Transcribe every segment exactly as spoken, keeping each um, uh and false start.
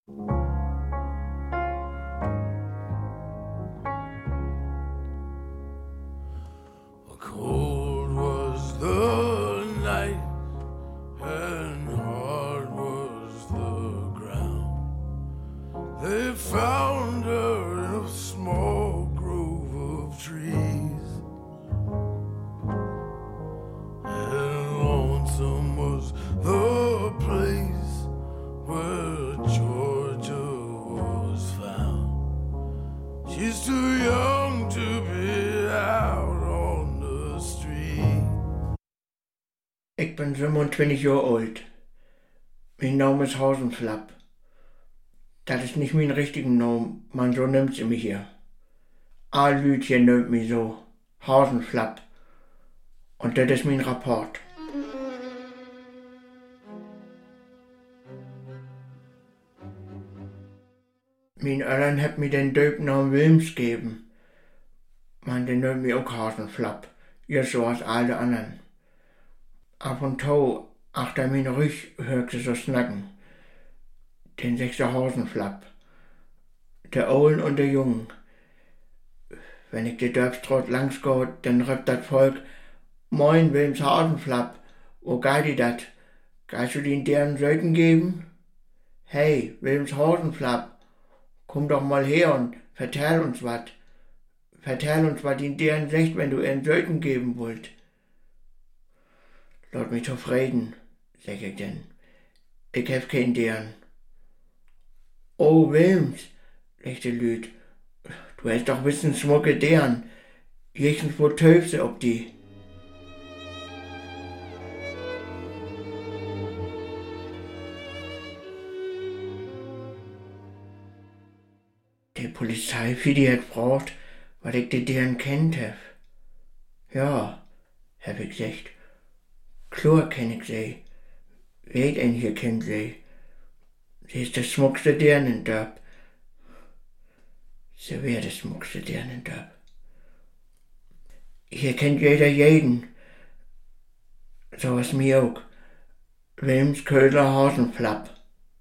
Cold was the night and hard was the ground. They found her in a small grove of trees, and lonesome was the place where Georgia was found. She's too young to be out on the street. Ik ben fünfundzwanzig jaar alt. Mein Name ist Hasenflapp. Das ist nicht mein richtiger Name, man so nimmt sie mich hier. Alle Leute nennt mich so, Hasenflapp. Und das ist mein Rapport. Mein Eltern hat mir den Döpnamen Wilms gegeben. Man, den nennt mich auch Hasenflapp. Ja, so als alle anderen. Ab und zu, achter mein Rüch, hört sie so snacken. Den sechster Hasenflapp. Der Ollen und der Jungen. Wenn ich die Dörpstrott langs geht, dann rüppt das Volk: Moin, Wilms Hasenflapp, wo geht die dat? Gehst du den deren Söten geben? Hey, Wilms Hasenflapp, komm doch mal her und vertell uns wat. Vertell uns, wat in deren sagt, wenn du ihren Söten geben wollt. Lass mich zufrieden, sag ich denn. Ich hab keinen deren. Oh, Wilms, lächte Lüd, du hast doch wissen schmucke deren. Jechens wo töfse ob die. Die Polizei für die hat braucht, weil ich die deren kennt hab. Ja, hab ich gesagt. Klar kenn ich sie. Weet ein hier kennt sie. Sie ist der schmuckste deren in Dörp. Sie wär der schmuckste deren in Dörp. Hier kennt jeder jeden. So was mir auch. Wilms Köhler Hasenflapp.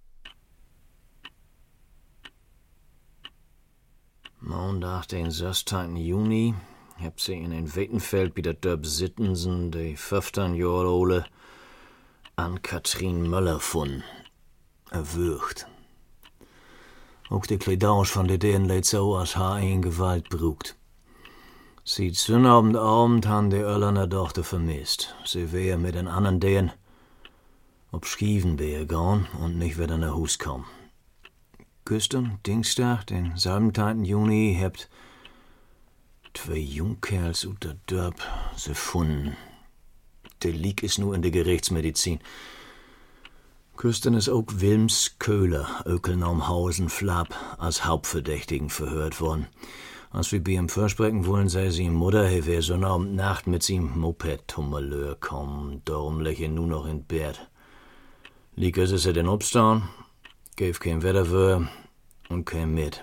Montag, den sechzehnten Juni, heb sie in den Wittenfeld bei der Dörp Sittensen, die fünfzehn Jahre ole, an Katrin Möller gefunden. Erwürgt. Auch die Kleidage von der deren leid so, als haar in Gewalt brugt. Seit Sonnabend Abend han die Öllerner Tochter vermisst. Sie wär mit den anderen deren ob Schievenbeer gegangen und nicht wieder nach Hus kommen. Gestern, Dienstag, den siebzehnten Juni, hebt zwei Jungkerls ut der Dörp se gefunden. Der Lieg ist nur in der Gerichtsmedizin. Gestern ist auch Wilms Köhler, Ökelnaum Hasenflapp, als Hauptverdächtigen verhört worden. Als wir bei ihm versprechen wollen, sei sie Mutter, he wär so Abend Nacht mit seinem Moped tummelör kommen, darum läche nur noch in Bett. Lieg ist es den Obstan, gäf kein Wetterwör und kein mit.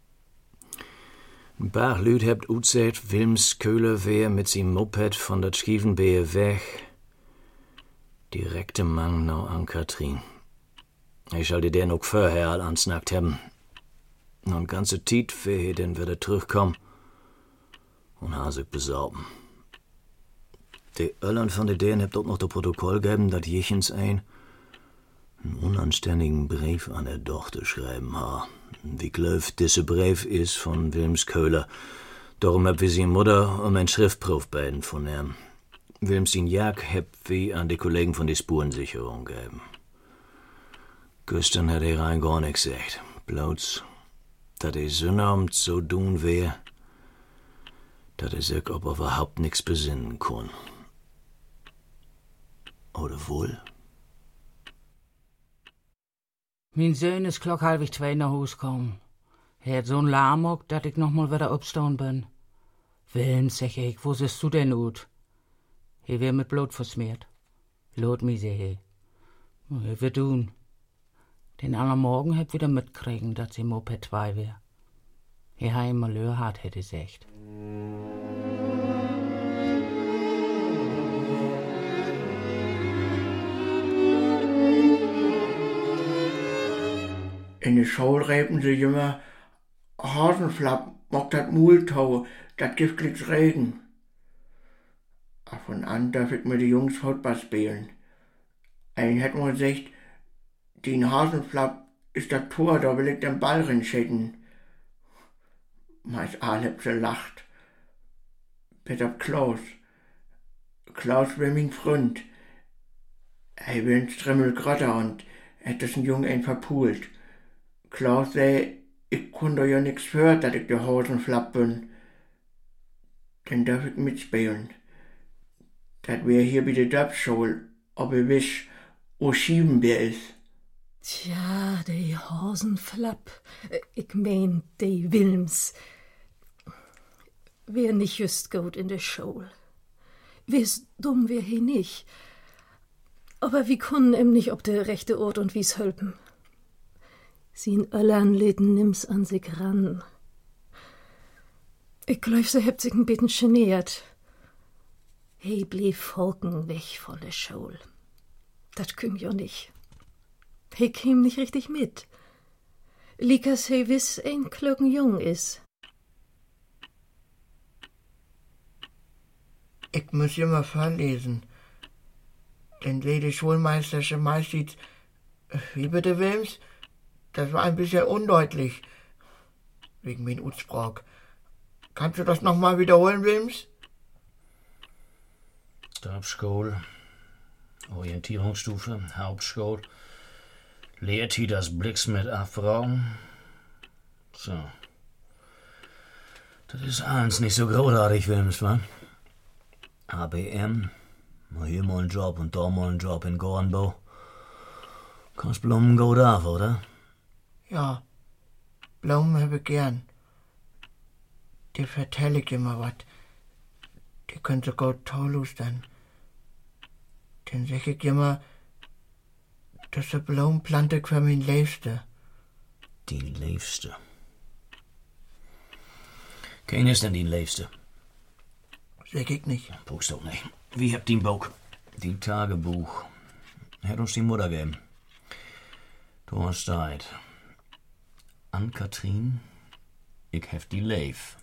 Ein paar Lüd hebt uzet, Wilms Köhler wär mit seinem Moped von der Schievenbeer weg, direkte Mangnau an Katrin. Ich sollte den auch vorher all ansnackt haben. Und ganze Tiet wär hier denn wieder zurückkommen und hasig besauben. Die Öllern von der deren hebt auch noch das Protokoll gegeben, dat jichens ein einen unanständigen Brief an der Tochter schreiben ha. Wie glöft diese Brief is von Wilms Köhler. Darum hab wir sie Mutter um ein Schriftprof beiden von ihm. Wilms ihn Jag heb wie an die Kollegen von der Spurensicherung gegeben. Gestern hat er rein gar nix gesagt. Bloß, dat er Sonnabend so tun wär, dat er sich ob überhaupt nix besinnen kann. Oder wohl? Mein Sohn ist klock halb zwei nach Hus gekommen. Er hat so'n Lamok, dat ich noch mal wieder aufstehen bin. Wilm, sag ich, wo siehst du denn ut? Er wär mit Blut versmiert. Lot mi, sag ich. Er wird tun. Den anderen Morgen hab wieder mitkriegen, dass sie Moped zwei wär. Er ha ihm Malheur hat, hätte gesagt. In der Schule reden sie immer, Hasenflapp mag dat Multau, dat gibt glicks Regen. Ab und an darf ich mit den Jungs Football spielen. Ein hat mal gesagt, die Hasenflapp ist das Tor, da will ich den Ball rinschicken. Meist alle sie lacht. Bis auf Klaus. Klaus will mein Freund. Er will ein Strimmelgrotter und hat das ein Jungen ein verpult. Klaus sei, ich konnte ja nix für, dass ich der Hasenflapp bin. Dann darf ich mitspielen. Das wär hier bei der Döpfschule, ob ihr wisst, wo Schiebenbier ist. Tja, die Hasenflapp, ich mein, die Wilms, wär nicht just gut in der Schule. Wär's dumm wär he nicht. Aber wir können ihm nicht ob der rechte Ort und wie's hölpen. Sien Öllern leden nimm's an sich ran. Ich glaub, sie hebt sich ein bisschen geniert. He blieb Volken weg von der Schule. Dat küm jo nicht. He käm nicht richtig mit. Likas he wiss ein klugen Jung is. Ich muss immer vorlesen. Denn die Schulmeistersche meistens, wie bitte Wilms? Das war ein bisschen undeutlich. Wegen mein Utsprach. Kannst du das nochmal wiederholen, Wilms? Stabsschule, Orientierungsstufe, Hauptschule, lehrt die das Blicks mit Abfragen. So. Das ist eins nicht so großartig, Wilms, wa? A B M, mal hier mal einen Job und da mal einen Job in Gornbau. Kannst Blumen gut auf, oder? Ja, Blumen hab ich gern. Die vertell ich immer wat. Die können so gut tollustern. Dann sag ich immer, dass die Blumen plant ich für mein Liebste. Die Liebste. Ken ist denn die Liebste? Sag ich nicht. Buchst doch nicht. Wie habt ihr Buch? Die Tagebuch. Hat uns die Mutter gegeben. Du hast Zeit. Ann-Kathrin, ich hef die Leif.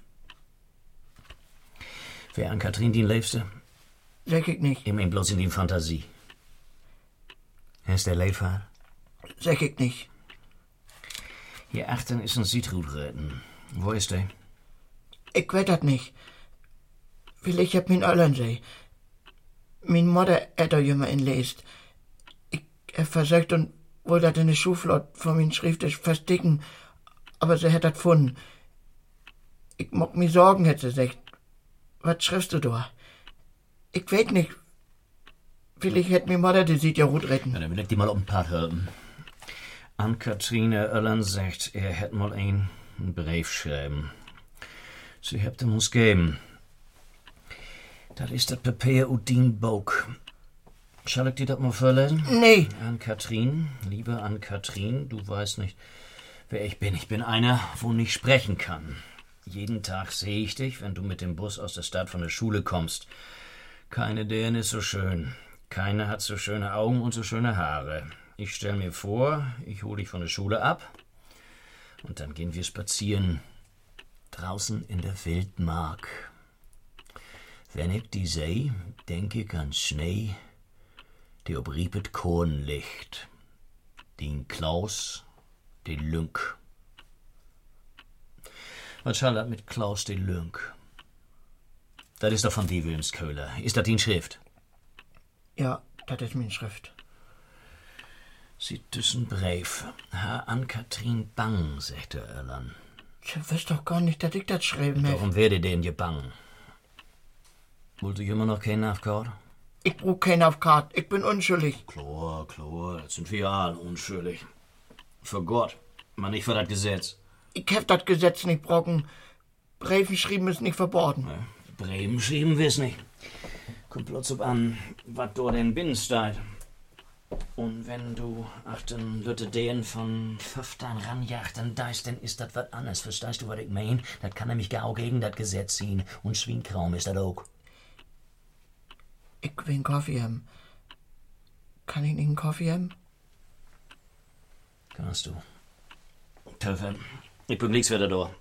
Wer Ann-Kathrin die Liebste? Sag ich nicht. Ich mein bloß in die Fantasie. Ist der Leifhaar? Sag ich nicht. Hier achten ist ein Zitrusreden. Wo ist der? Ich weet dat nicht. Vielleicht hab min Öllern sei. Min Mutter hat da immer inlest. Ich hab versucht und wollte dat in der Schublade von min Schrifttisch verstecken, aber sie hat dat gefunden. Ich mock mir Sorgen, hat sie gesagt. Was schriftst du da? Ich weet nicht. Vielleicht hätt min Mutter die sieht ja gut retten. Ja, dann will ich die mal auf ein Part helfen. Ann-Katrine Öllern sagt, er hätt mal ein Brief schreiben. Sie hebt ihm uns geben. Das ist das Papier und din Buch. Soll ich dir das mal vorlesen? Nee. Ann-Kathrin, liebe Ann-Kathrin, du weißt nicht, wer ich bin. Ich bin einer, wo nicht sprechen kann. Jeden Tag sehe ich dich, wenn du mit dem Bus aus der Stadt von der Schule kommst. Keine deren ist so schön. Keine hat so schöne Augen und so schöne Haare. Ich stell mir vor, ich hole dich von der Schule ab und dann gehen wir spazieren. Draußen in der Wildmark. Wenn ich die seh, denk ich an Schnee, die ob riepet Korn liegt. Den Klaus, den Lünk. Was schall dat mit Klaus, den Lünk? Das ist doch von die Wilmsköhler. Ist das die Schrift? Ja, das ist min Schrift. Sie düssen Brief. Herr Ann-Kathrin Bang, sagt der Erlan. Ich weiß doch gar nicht, dass ich das schreiben hab. Warum werde den je bang? Wollt ihr immer noch keinen Aufkart? Ich brauch keinen Aufkart. Ich bin unschuldig. Klar, klar, das sind wir alle unschuldig. Für Gott, man nicht für das Gesetz. Ich hab das Gesetz nicht brocken. Briefen schreiben ist nicht verboten. Ja, Briefen schreiben wir's nicht. Kommt bloß ob an, was du denn binst da. Und wenn du ach den Lütte den von Pföftern ranjachten deist, dann ist das was anderes. Verstehst du, was ich mein? Das kann nämlich gar auch gegen das Gesetz ziehen. Und Schwinkraum ist das auch. Ich will einen Kaffee haben. Kann ich nicht einen Kaffee haben? Kannst du. helfen. Ich bin nichts wieder da.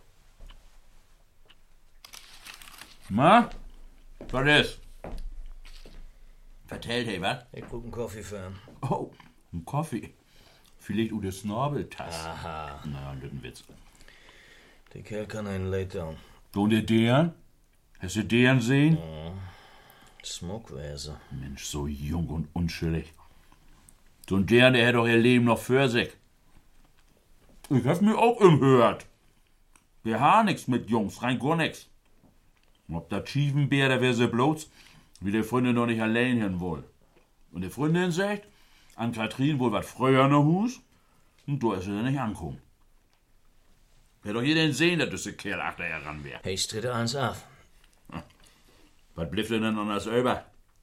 Ma? Was ist? Vertellt, hey, was? Ich brauch einen Kaffee für ihn. Oh, ein Kaffee. Vielleicht u de Snabeltass. Aha. Na, das ist ein Witz. Der Kerl kann einen lay down. Und der deren? Hast du deren sehen? Ja. Smogwäse. Mensch, so jung und unschuldig. So ein deren, der hätte doch ihr Leben noch für sich. Ich hab mir auch im hört. Wir haben nix mit Jungs, rein gar nix. Ob der Schiefenbär, der wär so bloß, wie der Freundin noch nicht allein hin wohl. Und die Freundin sagt, an Katrin wohl wat früher noch Hus, und da ist sie dann nicht ankommen. Hätte doch jeder sehen, dass das Kerl achter heran wär. Hey, tritt eins auf. Was blieb denn dann anders über?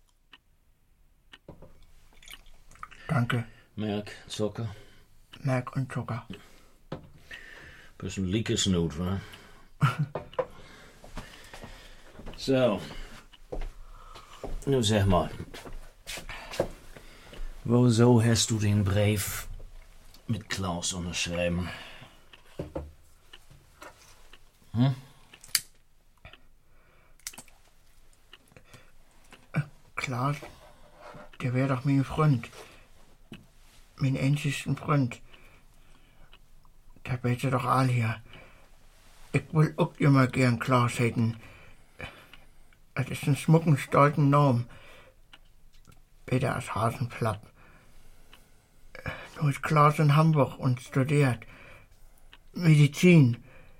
Danke. Melk, Zucker. Melk und Zucker. Bisschen Liekesnot, wa? So. Nun sag mal. Wieso hast du den Brief mit Klaus unterschrieben? Hm? Klaus, der wär doch mein Freund. Mein einzigsten Freund. Der bete doch all hier. Ich will auch immer gern Klaus hätten. Das ist ein schmucken, stolzen Namen. Besser als Hasenflapp. Nur ist Klaus in Hamburg und studiert. Medizin.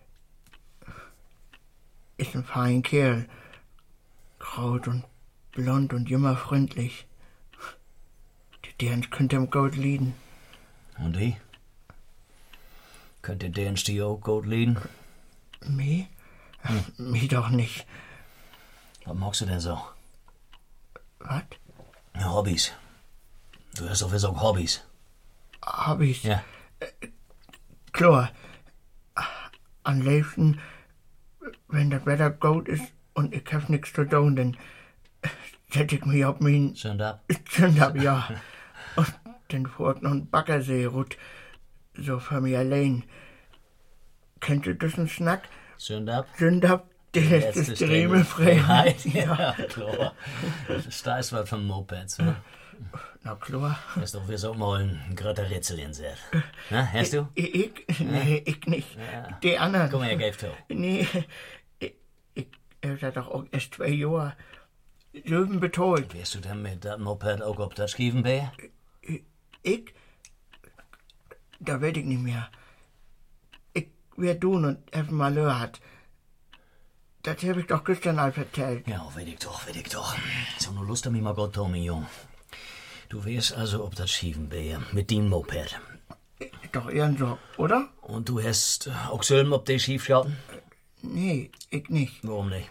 Ist ein fein Kerl. Kraut und blond und immer freundlich. Deren könnte ihm gut lieben. Und die? Könnte deren die auch gut lieben? Mich? Hm. Mich doch nicht. Was magst du denn so? Was? Ja, Hobbys. Du hast doch wieder so Hobbys. Hobbys? Ja. Äh, klar. Am liebsten, wenn das Wetter gut ist und ich hab nichts zu tun, dann setz ich mich auf mein... Zünd-ab? Zünd-ab, ja. Und dann fuhr ich noch ein Baggersee-Rut. So für mich allein. Kennst du das einen Snack? Zünd-ab? Zünd-ab, die letzte Stremefreiheit. Ja, klar. Da ist was vom Mopeds, wa? Na klar. Hast doch wieder mal ein großer Rätsel in sich. Na, hast du? Ich? ich nee, ich nicht. Ja. Die anderen. Komm her, gib to. Nee, ich, ich, ich hab doch auch erst zwei Jahre. Löwen betont. Wärst du denn mit dem Moped auch auf das Schiefenbär? Ich? Da weet ich nicht mehr. Ich wär tun und eben Malheur hat. Das hab ich doch gestern all erzählt. Ja, weet ich doch, weet ich doch. So, nur Lust an mich mal Gott, Tommy, Jung. Du wärst also auf das Schiefenbär mit dem Moped. Doch eher so, oder? Und du hast auch Sölm auf die Schiefschatten? Nee, ich nicht. Warum nicht?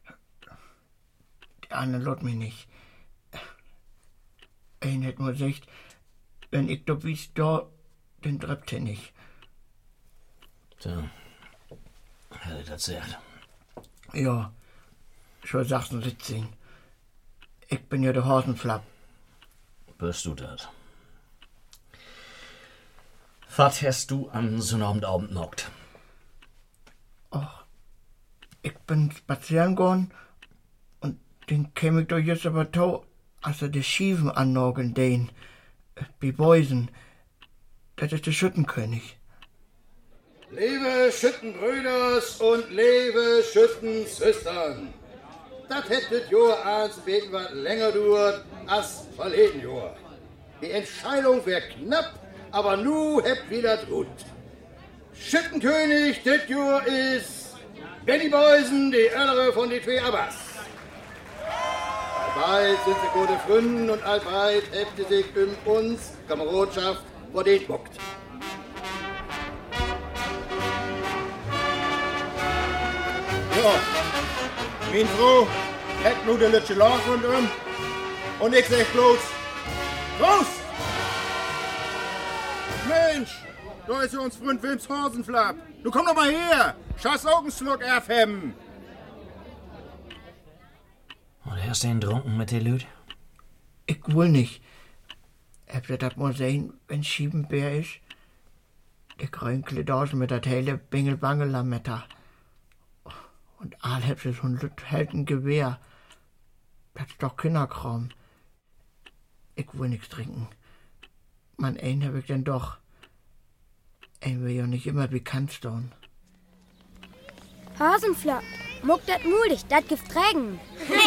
Der andere lot mich nicht. Ein hätt nur gesagt, wenn ich da wie's da, dann treppt er nicht. So. Hätte ich das gesagt. Ja, schon sechsundsiebzig. Ich bin ja der Hasenflapp. Bist du das? Was hast du an so einem Abend gemacht? Ach, ich bin spazieren gegangen und den käm ich doch jetzt aber to, als er die Schiefen annageln, den, wie Beusen. Das ist der Schüttenkönig. Liebe Schüttenbrüders und liebe Schüttensüstern, das hättet Jahr eins beten was länger dauert als verleden Jahr. Die Entscheidung wär knapp, aber nu hebt wieder gut. Schüttenkönig dit Jahr ist Benny Beusen, die ältere von die zwei Abbas. Allbald sind sie gute Freunde und allbald hebt sie sich um uns Kameradschaft vor den bockt. Ja, mein Frau hat nur der letzte Lauf rundum und ich sag bloß, Prost! Mensch, da ist ja uns Freund Wilms Hasenflapp. Du komm doch mal her, schaß Augenschluck erfemmen. Und hast du ihn getrunken mit der Lüd? Ich will nicht. Habt ihr das mal sehen, wenn Schiebenbär ist? Ich rönkle das mit der Teile Bingel-Bangel-Lametta. Und all heb sie so ein Lüt Helden Gewehr. Das ist doch Kinderkram. Ich will nichts trinken. Man, einen hab ich denn doch. Ein will ja nicht immer bekannt stehen. Hasenflapp, muck dat mulig, dat gift Regen.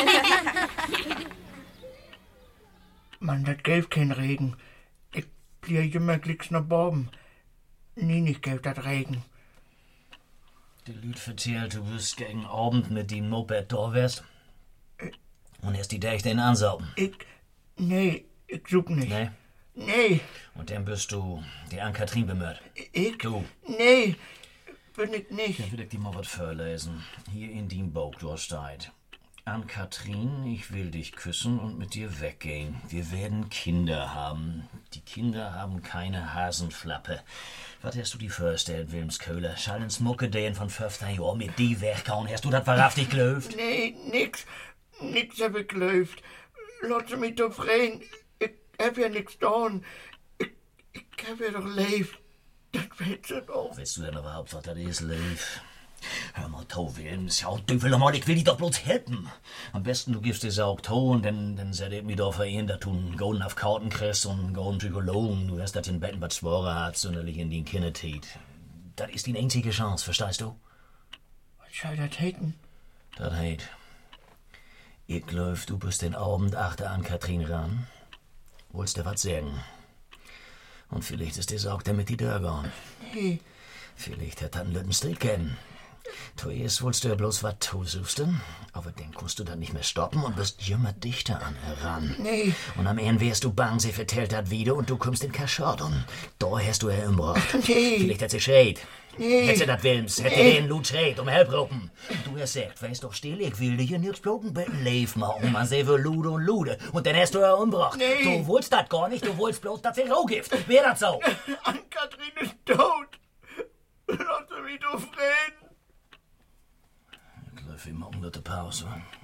Man, dat gäb kein Regen. Ich blieb immer glicks nach Boben. Nie nicht gäb dat Regen. Die Lüd vertellt, du wirst gegen Abend mit dem Moped da wärst. Und erst die Dächte in ansaugen. Ich, nee, ich such nicht. Nee? Nee. Und dann bist du die Ann-Kathrin bemört. Ich? Du? Nee, bin ich nicht. Dann will ich dir mal was vorlesen. Hier in dem Buch, du hast steht. Ann-Kathrin, ich will dich küssen und mit dir weggehen. Wir werden Kinder haben. Die Kinder haben keine Hasenflappe. Was hast du die vorgestellt, Wilmsköhler? Schallens Mucke den von fünfzehn Jahren mit die wegkauen. Hast du das wahrhaftig gelöft? Nee, nix. Nix hab ich gelöft. Lass mich doch freien. Ich hab ja nix getan. Ich, ich hab ja doch lebt. Das willst du doch. Weißt du denn überhaupt, was das ist, Leif? Hör mal, Tau, Wilms. Ja, Teufel nochmal, ich will dich doch bloß helfen. Am besten, du gibst dir auch Tau und dann, dann seid mir doch vereint, dass du einen Golden auf Karten kriegst und einen Golden Psychologen. Du hast das in Betten, was Spore hat, sonderlich in den Kindertät. Das ist die einzige Chance, verstehst du? Was soll das heiten? Das heit. Ich glaub, du bist den Abend achter an Kathrin ran. Wolltest dir was sagen? Und vielleicht ist das auch damit die Dörr gone. Nee. Vielleicht hat er einen Lütten Strick kennen. Zuerst wolltest du ja bloß was tun, suchst du? Aber dann kannst du dann nicht mehr stoppen und bist immer dichter an heran. Nee. Und am Ende wärst du bang, sie vertellt hat wieder und du kommst in Kaschott und da hast du ja umgebracht. Nee. Vielleicht hat sie schreit. Nee. Hätte das Wilms, hätte Nee. den Lut schreit, um Help ropen. Du hast gesagt, weißt doch still, ich will dich in nichts bloten Betten leif machen, man seh für Lude und Lude. Und dann hast du ja umgebracht. Nee. Du wolltest das gar nicht, du wolltest bloß, dass sie Rohgift. Wär das so? Ann-Kathrin ist tot. Lass mich doch freien. Ich läuf immer unter der Pause.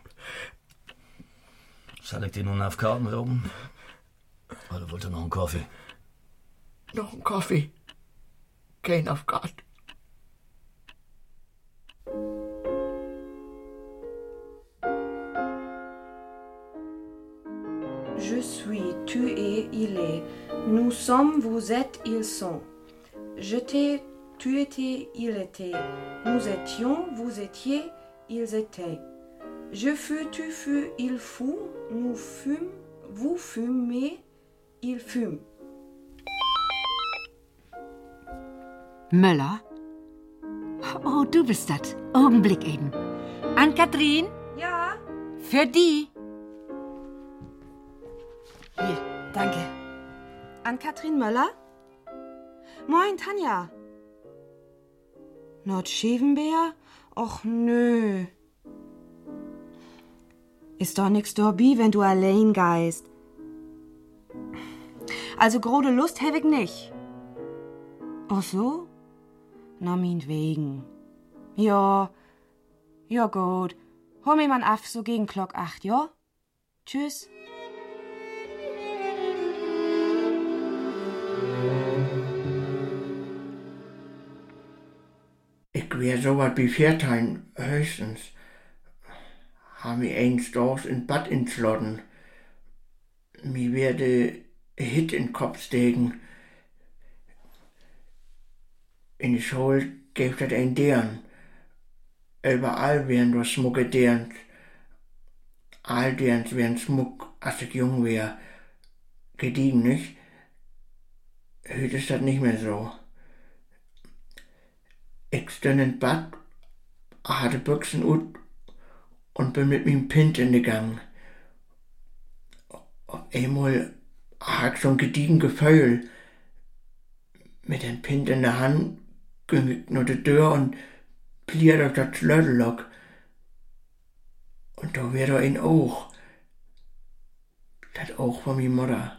Soll ich dir nun auf Karten roben? Oder wollt ihr noch einen Kaffee? Noch einen Kaffee. Kein auf Karten. Je suis, tu es, il est. Nous sommes, vous êtes, ils sont. J'étais, tu étais, il était. Nous étions, vous étiez, ils étaient. Je fus, tu fus, il fut. Nous fûmes, vous fumez, il fume. Möller? Oh, du bist das. Augenblick eben. Ann-Kathrin? Ja? Für die. Hier, danke. Ann-Kathrin Möller? Moin, Tanja. Nordschevenbeer? Och, nö. Ist doch nix dabei, wenn du allein geist. Also grode Lust hab ich nicht. Ach so? Na, meinetwegen. Ja, ja gut. Hol mir mal ab, so gegen Glock acht, ja? Tschüss. Ich wär so was wie Viertein, höchstens. Haben wir eins dort in Bad inschlotten. Mir werde Hit in den Kopf stecken. In die Schule gibt es ein deren. Überall werden nur Schmucke derens. All derens werden Schmuck, als ich jung wär. Gediegen, nicht? Heute ist das nicht mehr so. Ich stund in Bad, hatte Büchsen ut und bin mit meinem Pint in den Gang. Auf einmal hab ich so ein gediegen Gefühl. Mit dem Pint in der Hand ging ich nur die Tür und pliert auf das Schlössellock. Und da wär da ein Auge. Das Auge von mi Mutter.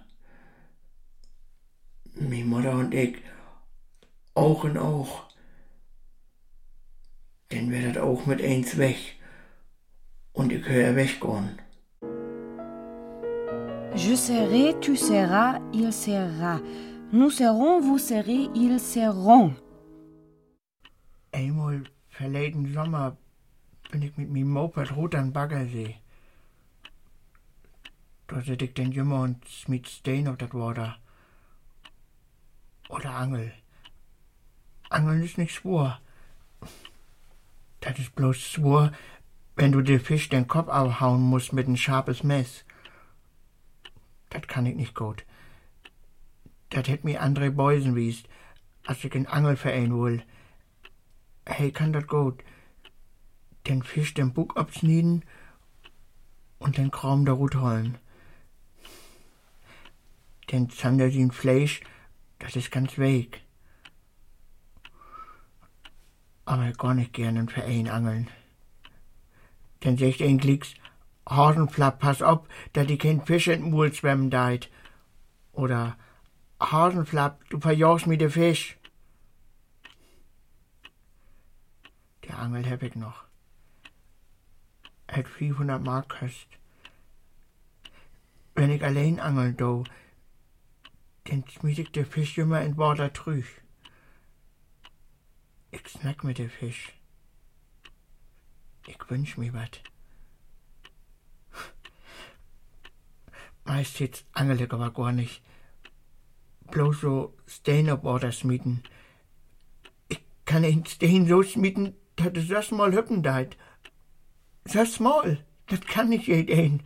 Mi Mutter und ich, Auge in Auge. Dann wär das Auge mit eins weg. Und ich hör weggehen. Je serai, tu seras, il sera. Nous serons, vous serez, ils seront. Einmal verleden Sommer bin ich mit meinem Moped rot an Baggersee. Da sit ich den Jümmer und smiet Stein auf das Wasser. Oder Angel. Angeln ist nicht schwur. Das ist bloß schwur, wenn du den Fisch den Kopf aufhauen musst mit ein scharfes Mess. Das kann ich nicht gut. Das hätt mir André Beusen wiest, als ich in Angelverein will. Hey, kann das gut. Den Fisch den Bug abschneiden und den Kram da Rut holen. Den Zander den Fleisch, das ist ganz weg. Aber ich gar nicht gern im Verein angeln. Dann sagt ein Glicks, Hasenflapp, pass auf, dass die kein Fisch in den Mul schwemmen deit. Oder, Hasenflapp, du verjagst mir den Fisch. Der Angel hab ich noch. Hat fünfhundert Mark kost. Wenn ich allein angel do, dann schmied ich den Fisch immer in Wasser trüch. Ich snack mit dem Fisch. Ich wünsch mir wat. Meist jetzt angel ich aber gar nicht. Bloß so Stein auf Wasser schmieden. Ich kann den Stein so schmieden, dass es das mal hüppen deit. Das mal, das kann nicht jeden.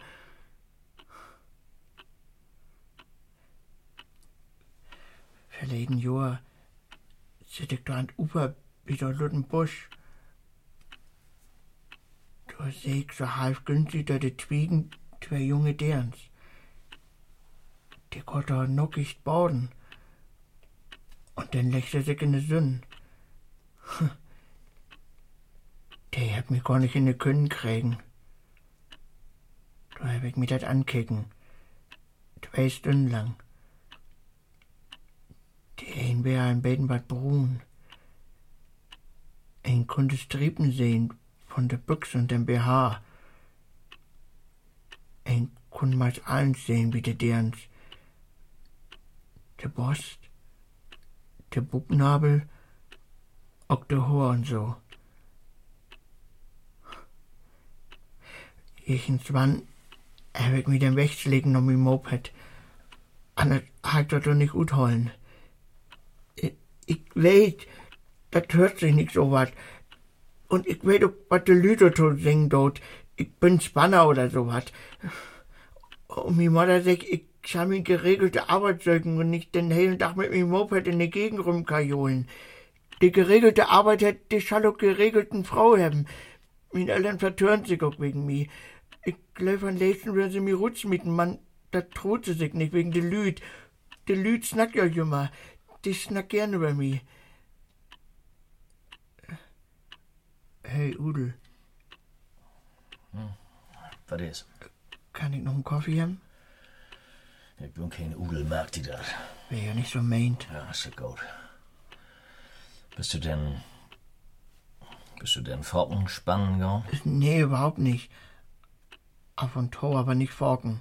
Verleden Jahr sit ich da an Ufer wie der Lütten Busch. Da seh ich so halb günstig da die Zwiegen zwei junge Derns. Die konnte da nockig baden. Und dann lächelt sich in die Sünn. Der hat mich gar nicht in die Können kriegen. Da hab ich mir das ankicken. Zwei Stunden lang. Die ein wär ein Bedenbad brun. Ein konnte Striepen sehen von der Büchse und dem B H. Ein konnte mal alles sehen wie der derns. Der Borst, der Bubnabel, auch der Haar und so. Irgendwann hab ich mir den wegzulegen um mein Moped. Anders halt das doch nicht gut holen. Ich, ich weiß, das hört sich nicht so was. Und ich weiß auch, was die Lüder so singen dort. Ich bin Spanner oder so was. Und meine Mutter sagt, ich soll mir geregelte Arbeit sögen und nicht den hellen Tag mit meinem Moped in die Gegend rumkajolen. Die geregelte Arbeit hätte die soll auch geregelten Frau haben. Meine Eltern vertören sich auch wegen mir. Ich glaube, am nächsten würden sie mir rutschen mit dem Mann. Da traut sie sich nicht wegen der Lüd. Die Lüd snackt ja immer. Die snackt gern über mich. Hey, Udel. Hm. Was ist? Kann ich noch einen Kaffee haben? Ich bin kein Udel, merkt die das. Wer ja nicht so meint. Ja, ist ja gut. Bist du denn... Bist du denn Forken spannen gegangen? Nee, überhaupt nicht. Ab und zu, aber nicht Forken.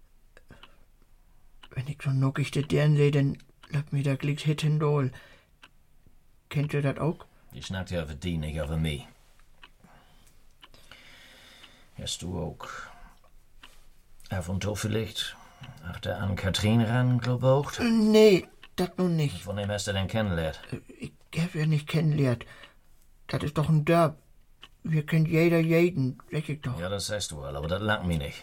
Wenn ich so nuckig die Dirn sehe, dann läuft mir der Glicks hit hindol. Kennt ihr das auch? Die schnackt ja für die, nicht für mich. Hast du auch ab und zu vielleicht nach der Ann-Kathrin ran gebraucht? Nee, das nun nicht. Von wem hast du denn kennengelernt? Ich hab ja nicht kennengelernt. Das ist doch ein Dörp. Wir kennen jeder jeden, sag ich doch. Ja, das sagst du wohl, aber das langt mir nicht.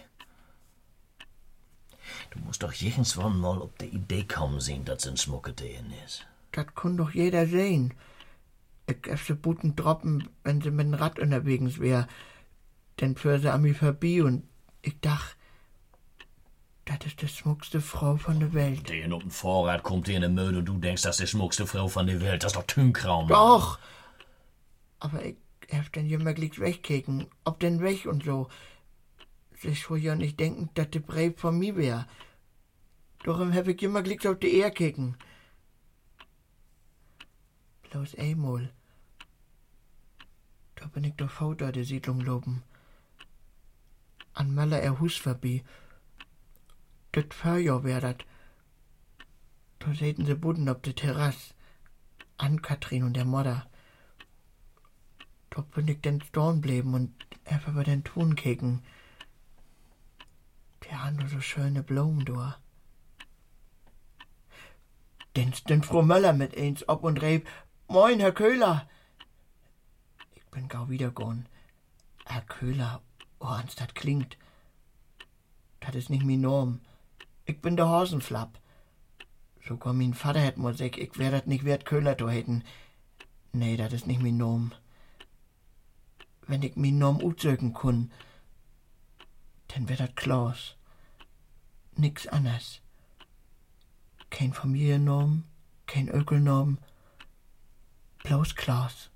Du musst doch irgendwann mal auf die Idee kommen sehen, dass es ein Schmuckedeen ist. Das kann doch jeder sehen. Ich gäb sie Buten droppen, wenn sie mit dem Rad unterwegs wär. Dann fuhr sie an mir vorbei und ich dach, das ist die schmuckste Frau von der Welt. Den auf dem Vorrat kommt dir in den Müll und du denkst, das ist die schmuckste Frau von der Welt. Das ist doch Tünkraum. Doch! Aber ich hab dann immer gleich wegkicken, ob denn weg und so. Ich will ja nicht denken, dass die Brave von mir wär. Darum hab ich immer gleich auf die Ehr kicken. Bloß einmal. Da bin ich doch Vater der Siedlung loben. An Möller er Hus vorbei. Das Feuer wär dat. Da säten sie Budden auf der Terrasse. Ann-Kathrin und der Modder. Da bin ich dann stehen bleiben und einfach bei den Tun kicken. Die haben nur so schöne Blumen da. Denn den Frau Möller mit eins ob und reb. Moin, Herr Köhler. Ich bin gau wiedergegangen. Herr Köhler, oh, ans das klingt. Das ist nicht mein Norm. Ich bin der Hosenflapp. Sogar mein Vater hätt Musik, ich wär dat nicht wert, Köhler zu hätten. Nee, das ist nicht mein Norm. Wenn ich mein Norm utsögen kun, dann wär dat Klaus. Nix anders. Kein Familiennorm, kein Ökelnorm, bloß Klaus.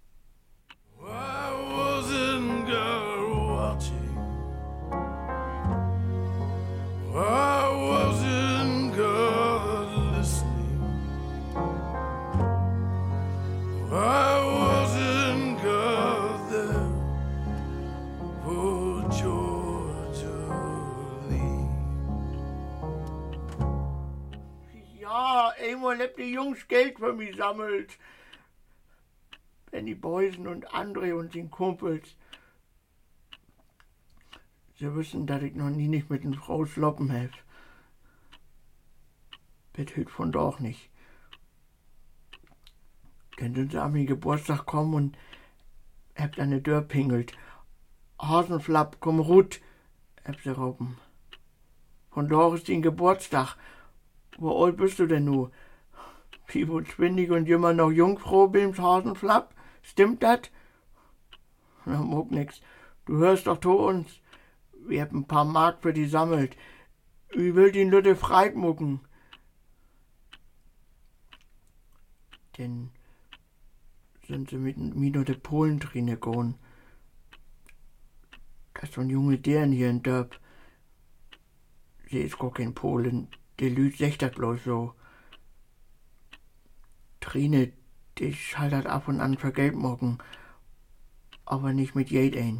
I wasn't girl watching. I wasn't girl listening. I wasn't girl there for Georgia Lee. Ja, einmal habt die Jungs Geld für mich sammelt. Benny Beusen und André und den Kumpels. Sie wissen, dass ich noch nie nicht mit den Frau sloppen hab. Betthüt von doch nicht. Dann sind sie an meinen Geburtstag kommen und habt an der Tür pingelt. Hasenflapp, komm rut, hab sie roben. Von doch ist den Geburtstag. Wo alt bist du denn nu? Wie wohl schwindig und immer noch Jungfrau bim's Hasenflapp? Stimmt dat? Na, muck nix. Du hörst doch to uns. Wir haben ein paar Mark für die sammelt. Wie will die Lütte freit mucken? Denn sind sie mit mir de Polen drinne gegangen. Das ist so ein junge Dern hier in Dörp. Sie ist gar kein Polen. Die Lüd sagt das bloß so. Trine, die schaltet ab und an für Geld morgen, aber nicht mit jed ein.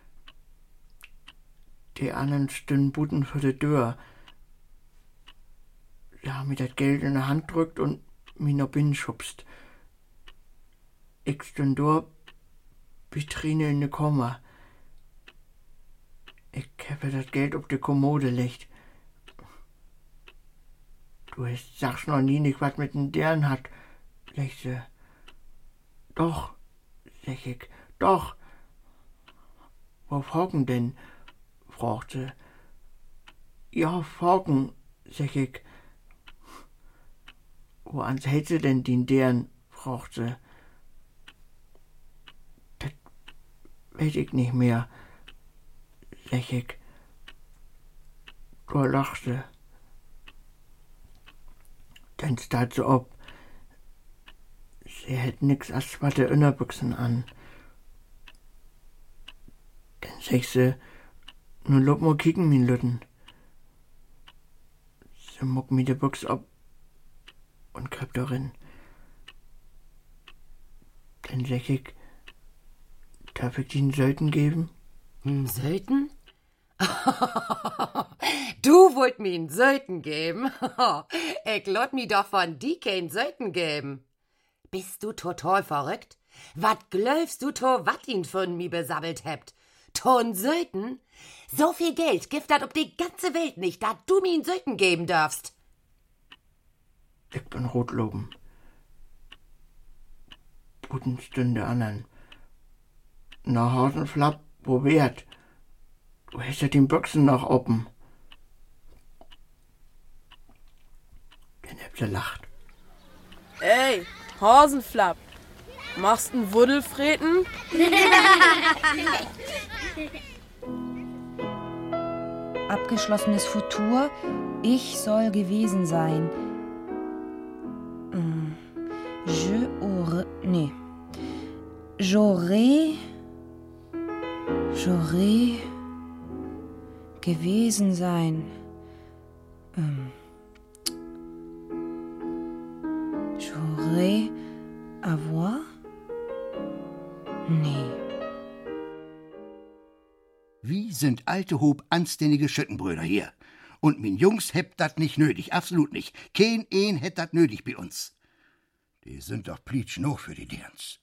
Die anderen stünden Buten für die Tür. Sie haben mir das Geld in der Hand drückt und mich noch binnen schubst. Ich stünd dort, bis Trine in de Komma. Ich habe das Geld auf die Kommode legt. Du hast, sagst noch nie nicht, was mit den deren hat, legt sie. Doch, sag ich, doch. Wo Falken denn? Fragt sie. Ja, Falken, sag ich. Wo ans hält sie denn den deren? Fragt sie. Das weiß ich nicht mehr, sag ich. Da lacht sie. Dann starrt sie ab. Sie hält nix als schwarze Innerbüchsen an. Dann sag sie, nun lob mal kicken, min Lütten. Sie muck mir die Büchse ab und kriegt darin. Dann sag ich, darf ich den Söten geben? N Söten? Du wollt mir n Söten geben? Ich lot mi doch von die kein Söten geben. Bist du total verrückt? Wat glaubst du to, wat ihn von mi besabbelt hebt? Ton Söten? So viel Geld gibt dat ob die ganze Welt nicht, da du mi n Söten geben darfst. Ich bin Rotloben. Guten Stunde anderen. Na Hasenflapp, wo wert? Du hast ja den Büchsen noch oben. Dann habt ihr lacht. Ey, Hasenflapp, machst n Wuddelfreten? Abgeschlossenes Futur, ich soll gewesen sein. Je aurais, nee. J'aurais, j'aurais gewesen sein. Ähm. J'aurais avoir? Nee. Wie sind alte Hob anständige Schüttenbrüder hier? Und min Jungs hebt dat nicht nötig, absolut nicht. Kein een hätt dat nötig bei uns. Die sind doch plitsch noch für die Derns.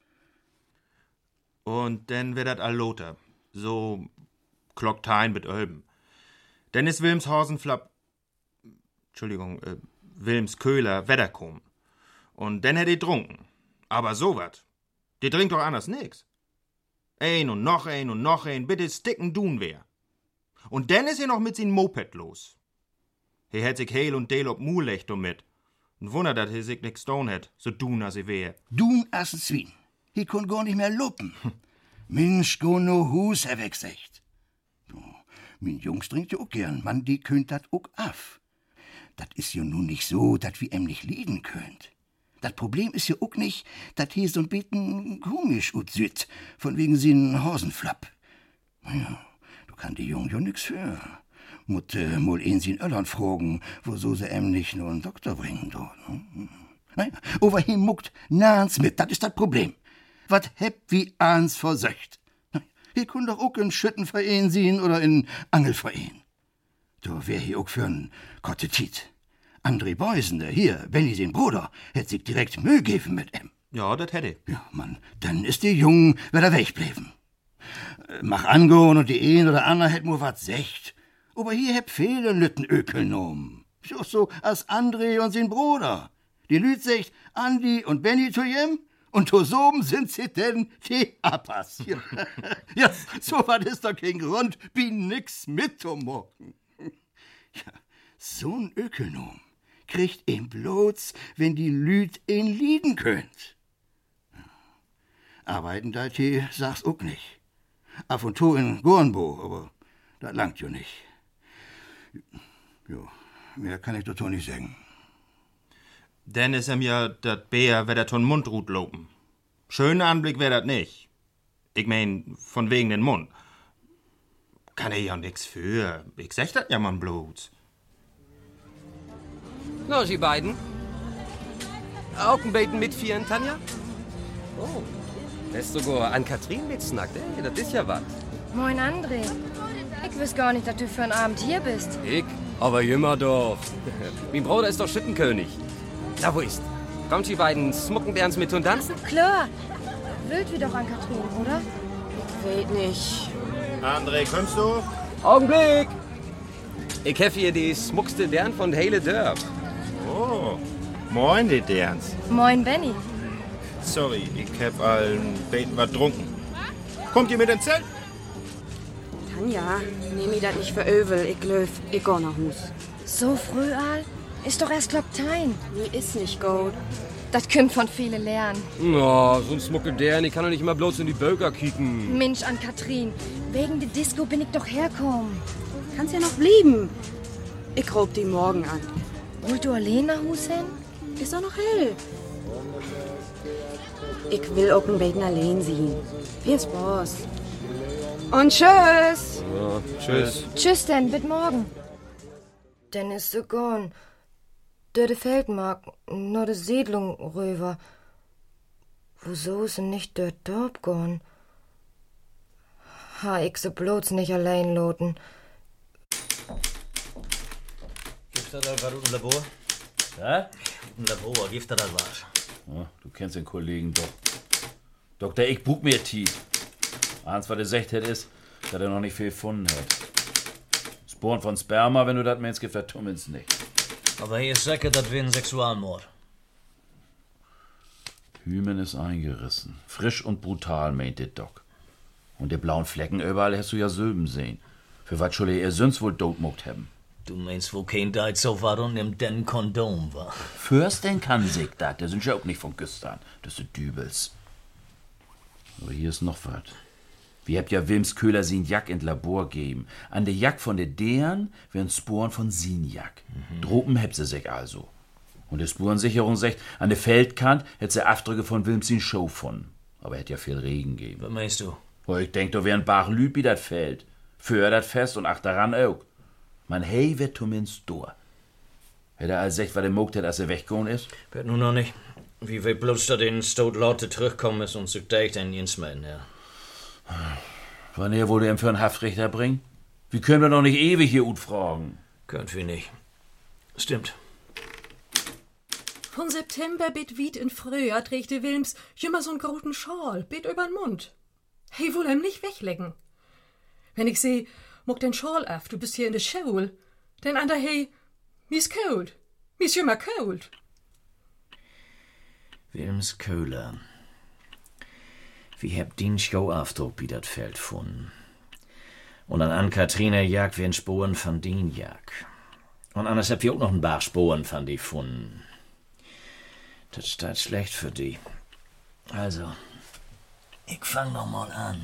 Und dann wird dat all Lothar. So Klocktein mit Ölben. Dann ist Wilmshausen Flapp, Entschuldigung, äh, Wilms Köhler Wedderkom. Und dann hätt die trunken. Aber so wat. Die trinkt doch anders nix. Ein und noch ein und noch ein, bitte sticken dun wär. Und dann ist er noch mit sin Moped los. He hätt sich heil und del ob Mulecht mit. Und wunder, dat he sich nix stone hätt, so dun as er wär. Dun as ein Zwien. He kon gar nicht mehr lopen. Mensch, go no Hus, er wegsecht. Oh, min Jungs trinkt ja auch gern, man, die könnt dat auch af. Dat is ja nun nicht so, dat wie em nicht lieden könnt. Das Problem ist ja auch nicht, dat he so ein beten komisch ut süd, von wegen sin Hosenflapp. Naja, du kann die Jung ja nix für. Mut äh, mal ihn sin Öllern fragen, wo so se em nicht nur einen Doktor bringen do. Naja, over he muckt nahens mit, dat ist das Problem. Wat heb wie ans versöcht. He kun doch auch in Schüttenverein sehen oder in Angelverein. Du wär hier auch für n Kottetit. André Beusende, hier, Benny den Bruder, hätt sich direkt Mühe geben mit em. Ja, dat hätte. Ja, Mann, dann ist die Jung wieder wegbleiben. Mach angehen und die een oder andere hätt nur wat secht. Aber hier heb viele Lütten Ökel genommen. So, so als André und sein Bruder. Die Lüt secht Andi und Benny zu jem und to soben sind sie denn die Appas. Ja, ja, so wat ist doch kein Grund, wie nix mitzumocken. Ja, so'n Ökonom kriegt ihn bloß, wenn die Lüt ihn lieden könnt. Arbeiten dat hier, sag's auch nicht. Ab und zu in Gornbo, aber das langt jo nicht. Jo, mehr kann ich dazu nicht sagen. Denn is em ja dat Bär wer dat ton Mundrut lopen. Schöner Anblick wär dat nicht. Ich mein, von wegen den Mund. Kann er ja nix für. Ich sag dat ja man bloß. Na, Sie beiden? Augenbeten mitfieren, Tanja? Oh, lässt sogar an Katrin mitsnackt, ey, das ist ja was. Moin, André. Ich weiß gar nicht, dass du für einen Abend hier bist. Ich? Aber immer doch. Mein Bruder ist doch Schüttenkönig. Na, wo ist? Kommt Sie beiden smucken derns mit und tanzen? Klar. Wild wie doch an Katrin, oder? Ich weiß nicht. André, kommst du? Augenblick! Ich hef hier die smuckste Dern von Hele Dörp. Oh, moin, die Derns. Moin, Benny. Sorry, ich hab allen Beten was trunken. Kommt ihr mit ins Zelt? Tanja, nehm ich das nicht für Övel. Ich löf, ich geh nach Hus. So früh, Al? Ist doch erst Klocktein. Nee, ist nicht gut. Das kümmt von viele lernen. Na, so ein Smucke Dern, ich kann doch nicht immer bloß in die Böker kicken. Mensch, an Katrin. Wegen der Disco bin ich doch herkommen. Kannst ja noch blieben. Ich raub die morgen an. Wollt du allein nach Hus hin? Ist doch noch hell. Ich will auch ein Beten allein sehen. Viel Spaß. Und tschüss. Ja, tschüss. Tschüss denn, bis morgen. Denn ist so gone. Dörde Feldmark, nur de Siedlung rüber. Wieso ist denn nicht dort Dorf gone? Ha, ich so bloß nicht allein loten. Gibt da was im Labor? Ja? Im Labor, gibt da was? Ja, du kennst den Kollegen doch. Doktor, ich buch mir tief. Eins, was er gesagt hat, ist, dass er noch nicht viel gefunden hat. Sporen von Sperma, wenn du das meinst, vertummelst nicht. Aber hier ist sicher, das wäre ein Sexualmord. Hymen ist eingerissen. Frisch und brutal, meint der Doc. Und die blauen Flecken überall hast du ja Söben sehen. Für was soll er ihr sonst wohl totmuckt haben? Du meinst, wo kein Deit so war und nimmt den Kondom war. Fürst denn kann sich dat, der sind ja auch nicht von Küstern. Das sind Dübels. Aber hier ist noch was. Wir habt ja Wilms Köhler sin Jack in Labor geben. An der Jack von der Deren werden Sporen von sin Jack. Mhm. Dropen hebt sie sich also. Und die Spurensicherung sagt, an der Feldkant hätt sie Afdrücke von Wilms sin Show gefunden. Aber hätt ja viel Regen gegeben. Was meinst du? Oh, ich denk, da wären Bach Lüpi dat Feld. Für dat fest und ach daran auch. Man hey wird zumindest da. Hätt er all sech, was er mogt hat, als er weggegangen ist? Wird nun noch nicht. Wie wir bloß da den Stout Laute zurückkommen ist und zu deicht einen Jensmelden, ja. Wann er wohl ihm für einen Haftrichter bringen? Wie können wir doch nicht ewig hier ut fragen? Könnt wir nicht. Stimmt. Von September bis Wied in Frühjahr trägt der Wilms immer so'n großen Schal, bet übern Mund. Hey, wohl ihm nicht weglecken. Wenn ich seh, muck den Schal af, du bist hier in der Schule, denn an der hey, mies kalt, mies immer kalt. Wilms Köhler. Wie habt den Schauaufdruck wie dat Feld gefunden? Und an Ann-Katriner Jagd werden Sporen von den Jag. Und anders habt ihr auch noch ein paar Sporen von die gefunden. Das steht schlecht für die. Also, ich fang noch mal an.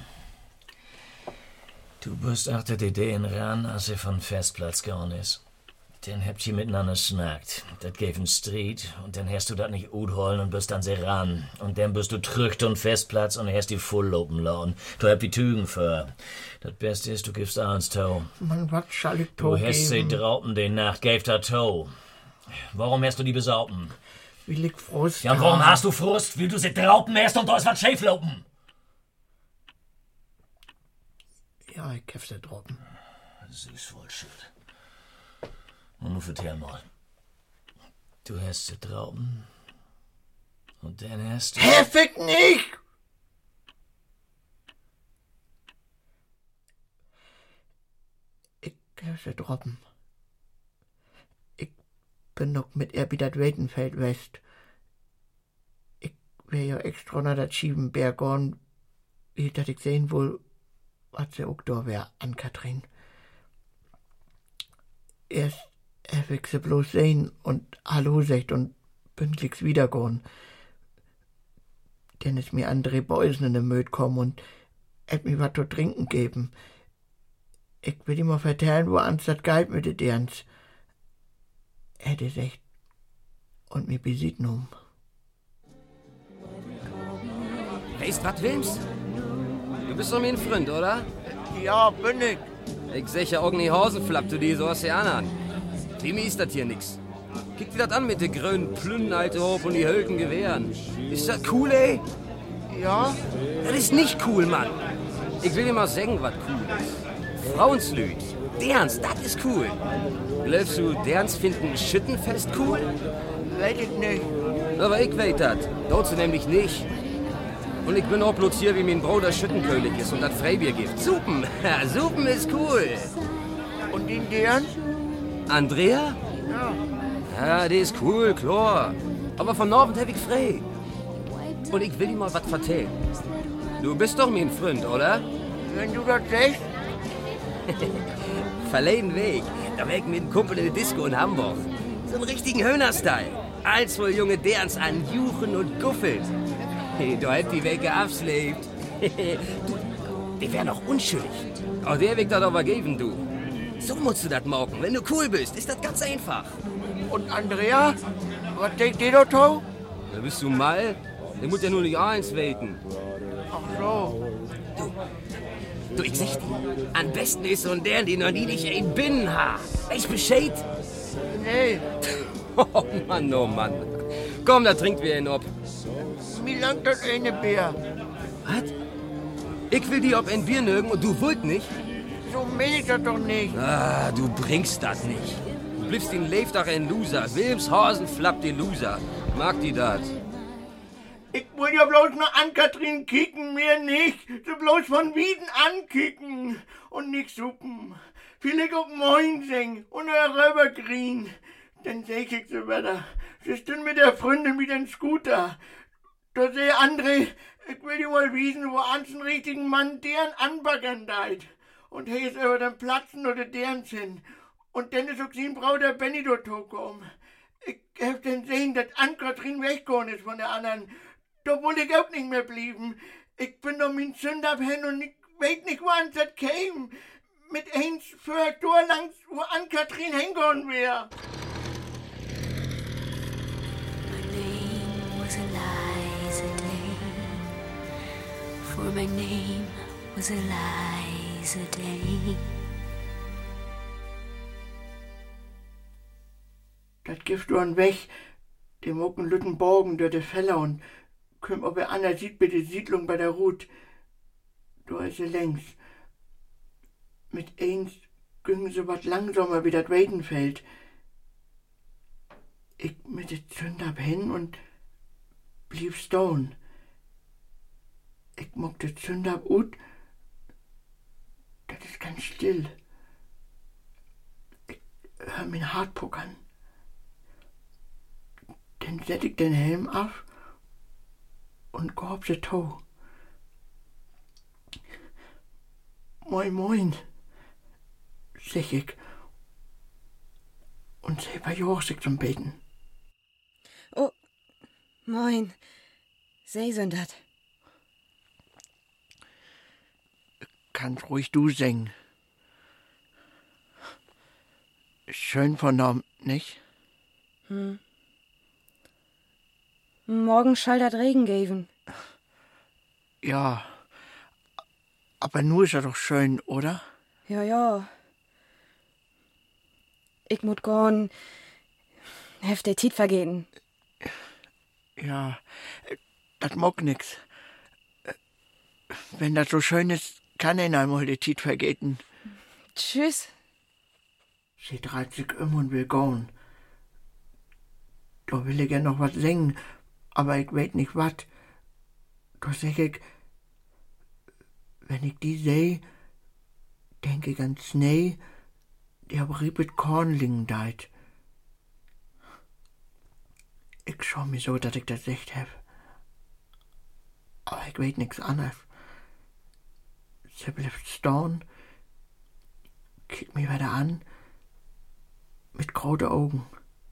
Du bist achter die Ideen ran, als er von Festplatz gegangen ist. Dann habt ihr miteinander snackt. Das gäf einen Street und dann hast du das nicht gut holen und bist dann sehr ran. Und dann bist du trücht und Festplatz und hast die voll lopen lassen. Du habt die Tügen für. Das Beste ist, du gibst ans Tau. Mann, was soll ich Tau Du hast sie geben? draußen den Nacht, gäf da Tau. Warum hast du die besaupen? Will ich Frust Ja, und warum haben? hast du Frust? Weil du sie draußen hast und da ist was schief laufen. Ja, ich hab sie droppen. Das ist wohl schön. Und nun vertell mal. Du hast sie draußen. Und dann hast du... Heftig nicht! Ich hab sie droppen. Ich bin noch mit ihr wieder Weitenfeld West. Ich wär ja extra nach der Schiebenberg gegangen, wie dat ich sehen wohl, was sie auch da wär, an Katrin. Erst hab ich sie bloß sehen und Hallo sagt und pünktlich wiedergehen. Dann ist mir André Beusen in den Möd kommen und hat mir was zu trinken geben. Ich will ihm mal vertellen, wo ans das Geld mit den Derns. Er ist echt und mir besieht nun. Weißt was, Wilms? Du bist doch mein Freund, oder? Ja, bin ich. Ich seh ja auch nie Hosenflapp, du die so hast ja an. Timmy ist das hier nix. Kick dir das an mit den grünen Plünnen, alte Hof und die Hölken Gewehren. Ist das cool, ey? Ja? Das ist nicht cool, Mann. Ich will dir mal sagen, was cool ist. Frauenslüd. Derns, das ist cool. Glaubst du, Derns finden Schüttenfest cool? Weiß ich nicht. Aber ich weiß das. Dort sie nämlich nicht. Und ich bin auch bloß hier, wie mein Bruder Schüttenkönig ist und das Freibier gibt. Suppen. Ja, Suppen ist cool. Und den Derns? Andrea? Ja. Ja, die ist cool, klar. Aber von Abend hab ich frei. Und ich will dir mal was vertellen. Du bist doch mein Freund, oder? Wenn du das sagst. Verleden Weg. Da war ich mit einem Kumpel in der Disco in Hamburg. So einen richtigen Höhner-Style. Als wohl junge Derns an Juchen und Guffeln. Hey, da hat die Wege abschlägt. Du, die wär noch unschuldig. Auch der Weg da aber geben, du. So musst du das morgen. Wenn du cool bist, ist das ganz einfach. Und Andrea? Was denkt ihr da, Tau? Da bist du mal. Der muss ja nur nicht eins weten. Ach so. Du, du, ich sag dir, am besten ist so ein der, den noch nie dich ein Binnen hat. Weißt Bescheid? Nee. Oh Mann, oh Mann. Komm, da trinkt wir ihn ab. Wie langt das eine Bier? Was? Ich will dir ob ein Bier mögen und du wollt nicht? So will ich das doch nicht. Ah, du bringst das nicht. Du bliebst den Leiftag ein Loser. Wilmshausen flappt die Loser. Mag die das? Ich will ja bloß noch an Katrin kicken, mehr nicht. So bloß von Wieden ankicken und nicht suppen. Vielleicht auch Moin singen und rüberkriegen. Dann sag ich so weiter. Sie stehen mit der Freundin mit dem Scooter. Da seh André, ich will dir mal wiesen, wo ans einen richtigen Mann deren anbaggern deit. Und he ist über den Platzen oder deren hin. Und dann ist auch sein Bruder Benny dort gekommen. Ich hab dann sehen, dass Ann-Kathrin weggegangen ist von der anderen. Da will ich auch nicht mehr blieben. Ich bin doch mein Sünder hin und ich weiß nicht, wo ans das käme. Mit eins für Tor lang, wo Ann-Kathrin hingegangen wäre. For my name was Eliza Day. Das gibt du an weg, dem mucken Lütten Borgen durch die Fälle und kümmt, ob er einer sieht bei der Siedlung bei der Ruth. Da ist er längs. Mit eins gingen sie wat langsamer wie das Weitenfeld. Ich mit de Zünd ab hin und blieb stone. Ich mock de Zünd ab ut, das ist ganz still. Ich hör mein Hart puckern. Dann set ich den Helm ab und gorb se to. Moin, moin, sag ich. Und sie war jorsig zum Beten. Oh, moin. Sie sind dat. Kannst ruhig du singen. Schön vernommen, nicht? Hm. Morgen schall dat Regen geben. Ja. Aber nur ist er doch schön, oder? Ja, ja. Ich muss gorn. Heft der Tiet vergehen. Ja, das mag nix. Wenn das so schön ist, kann ihn einmal die Tiet vergeten. Tschüss. Sie dreht sich um und will gehen. Da will ich ja noch was singen, aber ich weet nicht wat. Da sag ich, wenn ich die seh, denk ich an Schnee, die hab riebet Korn liegen deit. Ich schau mir so, dass ich das echt hab. Aber ich weet nix anderes. Sie bleibt stehen, kickt mich weiter an, mit großen Augen.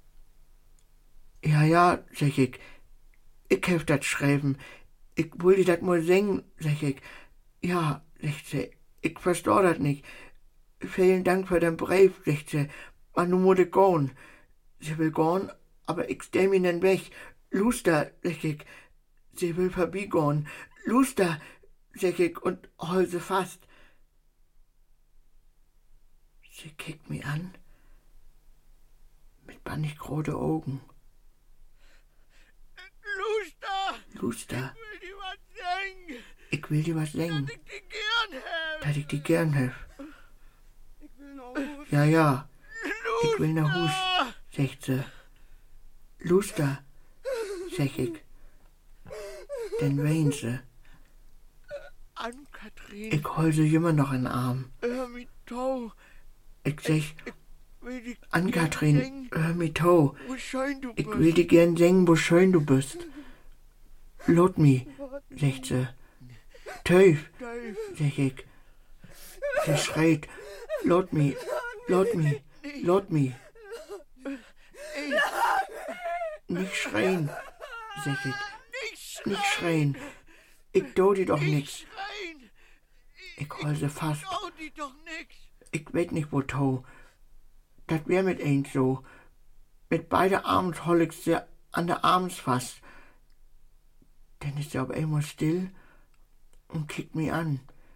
Ja, ja, sag ich, ich hab dat schreiben, ich will die dat mal singen, sag ich. Ja, sagt sie, ich versteh dat nicht. Vielen Dank für den Brief, sagt sie, man nu muss ich gehen. Sie will gehen, aber ich steh mich nicht weg. Luster, sag ich, sie will vorbeigehen. Luster, sag ich, und hol sie fast. Sie kickt mich an, mit bannig große Augen. Luster! Luster, Ich will dir was singen. ich will dir was singen, Ich die gern hab. dass ich die gern hab. Ich will nach Hus. Ja, ja, Luster! ich will nach Hus, sagt sie. Luster, sag ich. Dann weint sie. Ann-Kathrin. Ich hol sie immer noch in den Arm. Hör mich tau. Ich sag, Will die Ann-Kathrin, gern singen, hör mich to. Wo schön du Ich bist. will dir gern singen, wo schön du bist. Lot mi, sagt sie. Teuf, Teuf. sag ich. Sie schreit, lot mi, lot mi, lot mi. Nicht schreien, sag ich. Nicht schreien. Ich do dir doch nix. Ich hol sie fast. Oh, die doch nix. Ich weet nicht, wo to. Dat wär mit eins so. Mit beide Armen hol ich sie an der Arms fast. Dann ist sie aber immer still und kickt mich an.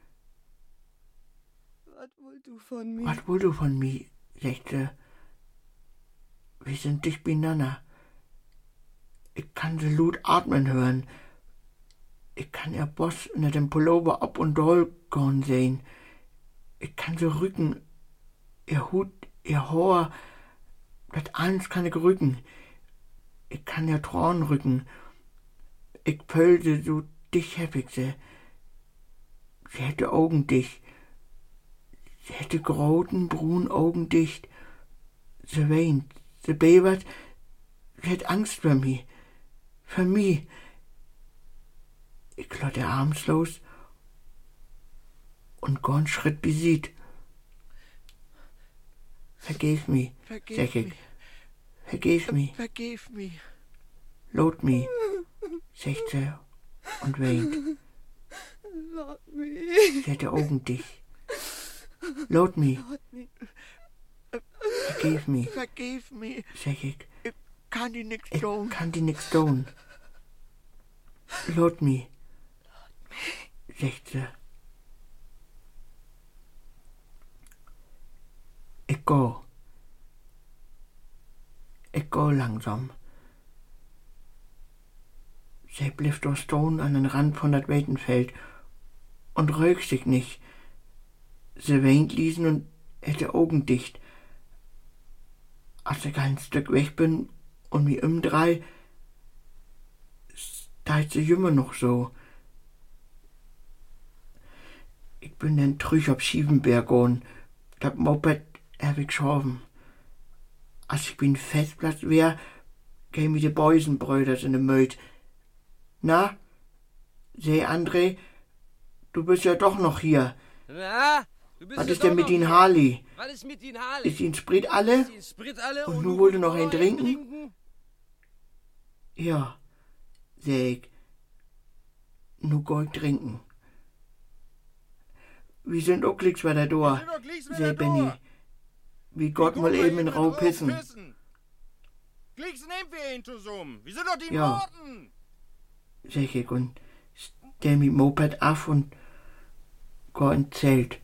Was wollt du von mir? Was wollt du von mir? Sagt sie. Wir sind dicht beieinander. Ich kann sie laut atmen hören. Ich kann ihr Boss unter dem Pullover ab und doll gehen sehen. Ich kann sie rücken. Ihr Hut, ihr Haar. Das alles kann ich rücken. Ich kann ihr Trauen rücken. Ich pölse so dicht hab ich sie. Sie hätte Augen dicht. Sie hätte großen, braunen Augen dicht. Sie weint, sie bebert. Sie hat Angst für mich. Für mich. Ich klotte armslos und geh einen Schritt besiegt. Vergib mi, Vergib sag ich. mi. Vergib mi, Vergib mir. lot mi, sagt sie und weint. Lot mich. Sie hat die Augen dicht. Lot mi, Lot mich. vergib mi, Vergib mir. sag ich. Ich kann die nix Ich tun. kann die nix tun. Lot mi, sagt sie. Ich go. Ich go langsam. Sie blieb durch Stone an den Rand von dat Weitenfeld und rögt sich nicht. Sie weint liesen und hätte Augen dicht. Als ich ein Stück weg bin und mich umdrei, steht sie immer noch so. Ich bin dann trüch auf Schievenberg und das Moped hab ich geschoben. Als ich bin Festplatz wär, käm ich die Beusenbröders in den Möd. Na, seh André, du bist ja doch noch hier. Na, du bist Was ja ist denn doch mit noch den hier. Harley? Was ist mit den Harley? Ist ihn Sprit alle? Ist ihn Sprit alle? Und, Und nun du wollte noch willst einen noch trinken? trinken? Ja, seh ich. Nu geh ich trinken. Wir sind auch glicks bei der Door, seh Benny. Wie Gott mal eben in Rau pissen. Glicks nehmen wir ihn zusammen. Wir sind doch die Ja. Morten. Sag ich und stell mi Moped auf und geh ins Zelt.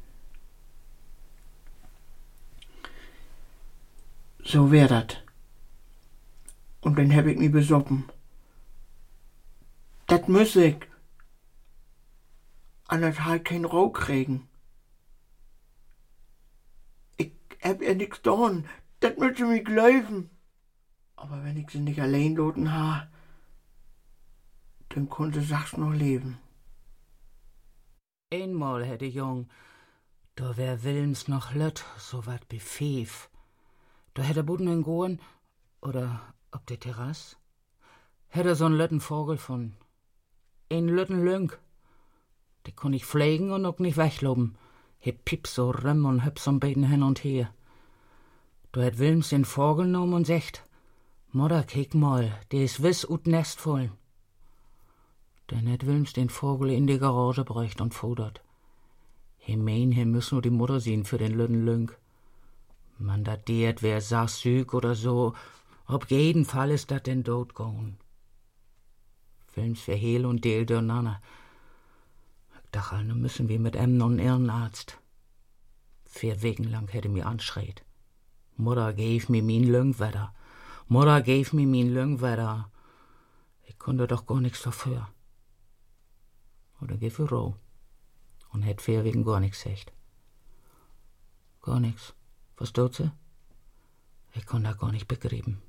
So wär dat. Und dann hab ich mi besoppen. Dat müss ich. Anders halt kein Rauch kriegen. Ich hab ja nix dorn. Dat müsste mi glauben. Aber wenn ich sie nicht allein loten ha, dann konnte Sachs noch leben. Einmal hätte Jung, da wär Wilms noch lött, so wat wie Pfeff. Da hätte Buden in Goen, oder ob der Terrasse, hätte so'n lötten Vogel von. Ein lötten Lünk. Die kon ich pflegen und auch nicht wegloben. He piep so rum und hüb so'n Beten hin und her. Da hätt Wilms den Vogel genommen und secht, Mutter, kick mal, der ist wiss ut Nest voll. Dann hätt Wilms den Vogel in die Garage bräucht und fodert. He mein, he müss nur die Mutter sehen für den lütten Lünk. Man, dat deert wär sachsüg oder so, ob jeden Fall ist dat den Tod goen. Wilms verhehl und deel durcheinander. Ich dachte, nu müssen wir mit em non Irrenarzt. Vier Wegen lang hätte mir anschreit. Mutter gave mir min Lünk wetter. Mutter gave mir min Lünk wetter. Ich konnte doch gar nix dafür. Oder geh für roh. Und hätt vier wegen gar nix gesagt. Gar nix. Versteht sie? Ich konnte da gar nicht begrieben.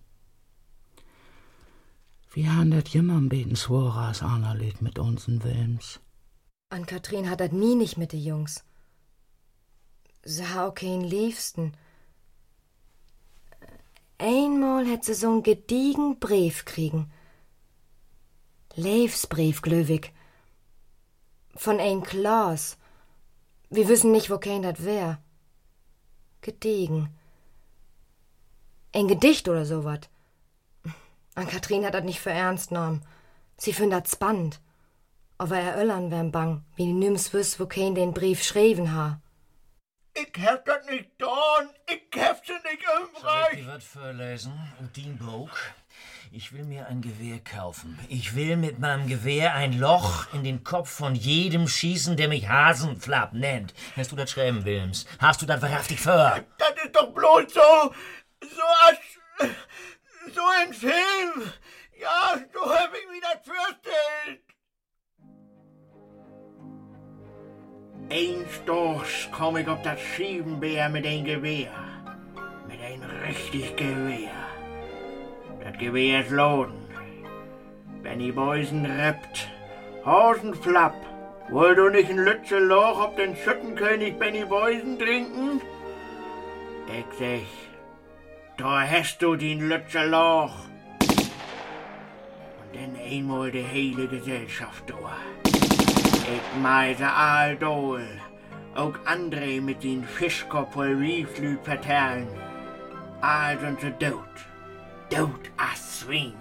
Wir haben das immer am Beten zwar als einer Lüd mit unseren Wilms. An Kathrin hat das nie nicht mit de Jungs. Sie ha auch keinen Liebsten. Einmal hätt sie so'n gediegen Brief kriegen. Leifsbrief, glöwig. Von ein Klaas. Wir wissen nicht, wo kein dat wär. Gediegen. Ein Gedicht oder so wat. An Kathrin hat dat nicht für ernst genommen. Sie findet dat spannend. Aber er Öllern wär'n bang, wie die nimm's wüs, wo kein den Brief schreiben ha. Ich hab das nicht getan. Ich hab sie nicht Soll ich umreicht. dir was vorlesen? Und den Buch? Ich will mir ein Gewehr kaufen. Ich will mit meinem Gewehr ein Loch in den Kopf von jedem schießen, der mich Hasenflapp nennt. Hast du das schreiben, Wilms? Hast du das wahrhaftig vor? Das ist doch bloß so, so als, so ein Film. Ja, so hab ich mir das vorgestellt. Einstorch komm ich auf das Schiebenbär mit ein Gewehr. Mit ein richtig Gewehr. Das Gewehr ist Loden. Wenn die Beusen rappt, Hasenflapp, wollt du nicht ein Lütze Loch auf den Schüttenkönig Benny Beusen trinken? Ich sag, da hast du den Lütze Loch. Und dann einmal die heile Gesellschaft durch. Ich meise all dohl, auch André mit den Fischkopf voll Rieflüt vertellen. All sind sie tot, tot as Swing.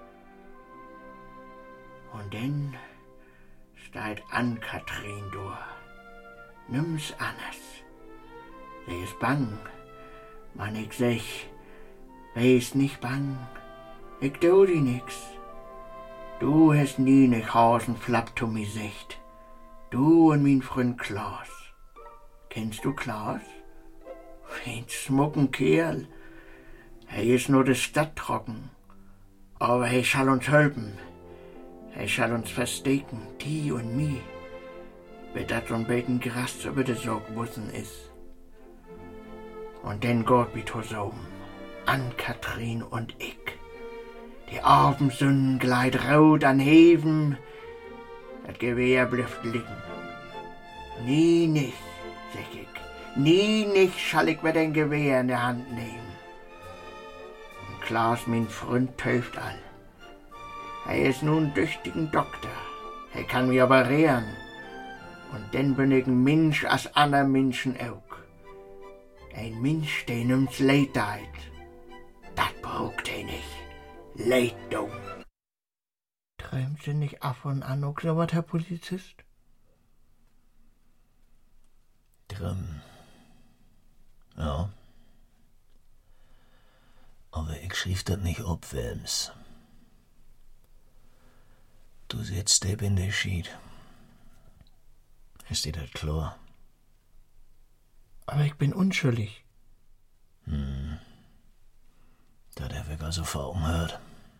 Und dann steht Ann-Kathrin durch. Nimm's anders. Sie ist bang. Man, ich sag, wer ist nicht bang? Ich tu die nix. Du hast nie nicht Hasenflapp zu mir secht. Du und mein Freund Klaas. Kennst du Klaas? Ein smucken Kerl. Er ist nur de Stadt trocken. Aber er schall uns helfen. Er schall uns verstecken, die und mi. Wie dat so'n Beten Gras über de Sorgbussen is. Und dann geht wir zusammen, Ann-Kathrin und ich. Die Abendsonne gleit rot an Heven, das Gewehr bleibt liegen. Nie nicht, sag ich, nie nicht schall ich mir den Gewehr in der Hand nehmen. Und Klaas, mein Freund, töft all. Er ist nun ein tüchtigen Doktor, er kann mich operieren. Und dann bin ich ein Mensch als andere Menschen auch. Ein Mensch, der ums Leid deit. Das braucht er nicht. Leid dumm. Träumt Sie nicht ab und an auch so was, Herr Polizist? Träumen. Ja. Aber ich schrieb das nicht ab, Wilms. Du sitzt eben in der Schied. Ist dir das klar? Aber ich bin unschuldig. Hm. Das hab ich also vor Augen gehört.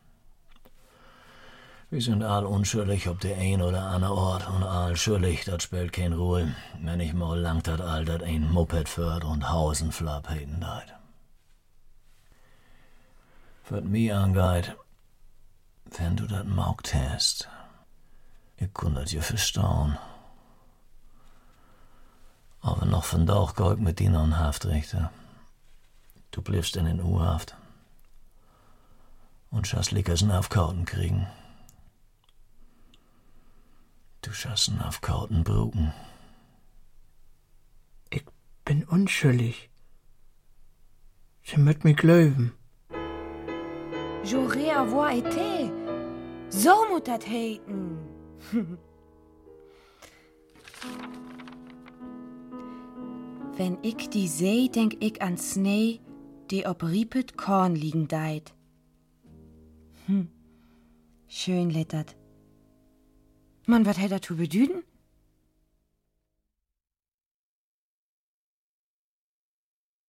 Wir sind all unschuldig ob der ein oder andere Ort und all schuldig, das spielt keine Rolle. Wenn ich mal langt dat all dat ein Moped führt und Hausenflapp heten deit. Was mir angeht, wenn du dat maugt hast, ich kun dat ja verstauen. Aber noch von Tag geh ich mit dir an Haftrichter. Du bleibst in den U-Haft. Und schaust Lickersen auf Karten kriegen. Du schaust ihn auf Karten bruken. Ich bin unschuldig. Sie möcht mich glauben. J'aurais avoir été. So muss das heiten. Wenn ich die seh, denk ich an Schnee, die ob riepet Korn liegen deit. Hm, schön lettert. Man, wat hätt er zu bedüden?